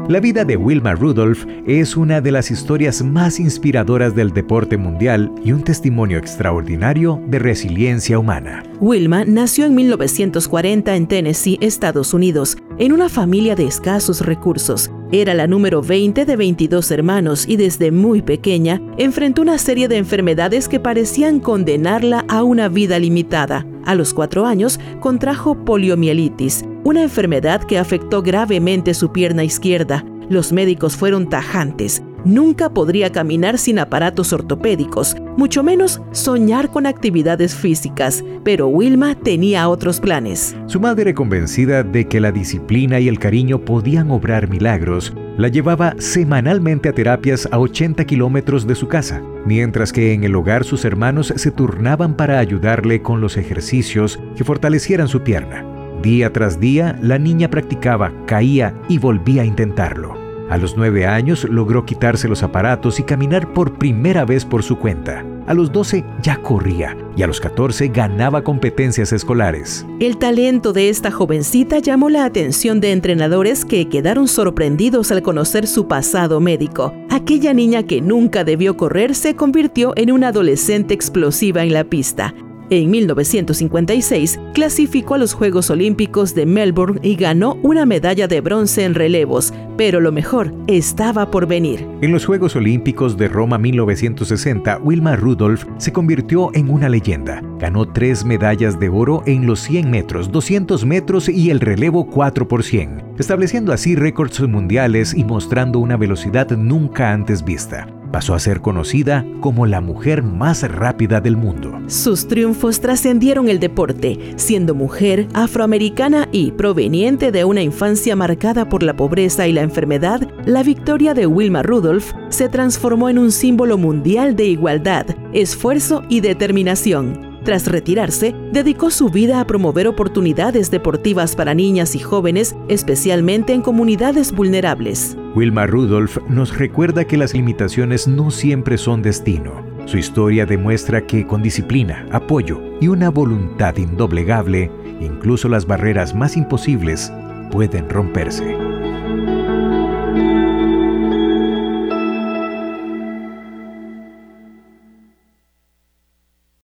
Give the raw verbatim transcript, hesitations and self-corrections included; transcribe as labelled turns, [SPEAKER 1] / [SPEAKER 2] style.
[SPEAKER 1] La vida de Wilma Rudolph es una de las historias más inspiradoras del deporte mundial y un testimonio extraordinario de resiliencia humana.
[SPEAKER 2] Wilma nació en mil novecientos cuarenta en Tennessee, Estados Unidos, en una familia de escasos recursos. Era la número veinte de veintidós hermanos y desde muy pequeña enfrentó una serie de enfermedades que parecían condenarla a una vida limitada. A los cuatro años contrajo poliomielitis, una enfermedad que afectó gravemente su pierna izquierda. Los médicos fueron tajantes. Nunca podría caminar sin aparatos ortopédicos, mucho menos soñar con actividades físicas, pero Wilma tenía otros planes.
[SPEAKER 1] Su madre, convencida de que la disciplina y el cariño podían obrar milagros, la llevaba semanalmente a terapias a ochenta kilómetros de su casa, mientras que en el hogar sus hermanos se turnaban para ayudarle con los ejercicios que fortalecieran su pierna. Día tras día, la niña practicaba, caía y volvía a intentarlo. A los nueve años logró quitarse los aparatos y caminar por primera vez por su cuenta. A los doce ya corría y a los catorce ganaba competencias escolares.
[SPEAKER 2] El talento de esta jovencita llamó la atención de entrenadores que quedaron sorprendidos al conocer su pasado médico. Aquella niña que nunca debió correr se convirtió en una adolescente explosiva en la pista. En mil novecientos cincuenta y seis clasificó a los Juegos Olímpicos de Melbourne y ganó una medalla de bronce en relevos, pero lo mejor estaba por venir.
[SPEAKER 1] En los Juegos Olímpicos de Roma mil novecientos sesenta, Wilma Rudolph se convirtió en una leyenda. Ganó tres medallas de oro en los cien metros, doscientos metros y el relevo cuatro por cien, estableciendo así récords mundiales y mostrando una velocidad nunca antes vista. Pasó a ser conocida como la mujer más rápida del mundo.
[SPEAKER 2] Sus triunfos trascendieron el deporte. Siendo mujer, afroamericana y proveniente de una infancia marcada por la pobreza y la enfermedad, la victoria de Wilma Rudolph se transformó en un símbolo mundial de igualdad, esfuerzo y determinación. Tras retirarse, dedicó su vida a promover oportunidades deportivas para niñas y jóvenes, especialmente en comunidades vulnerables.
[SPEAKER 1] Wilma Rudolph nos recuerda que las limitaciones no siempre son destino. Su historia demuestra que con disciplina, apoyo y una voluntad indoblegable, incluso las barreras más imposibles pueden romperse.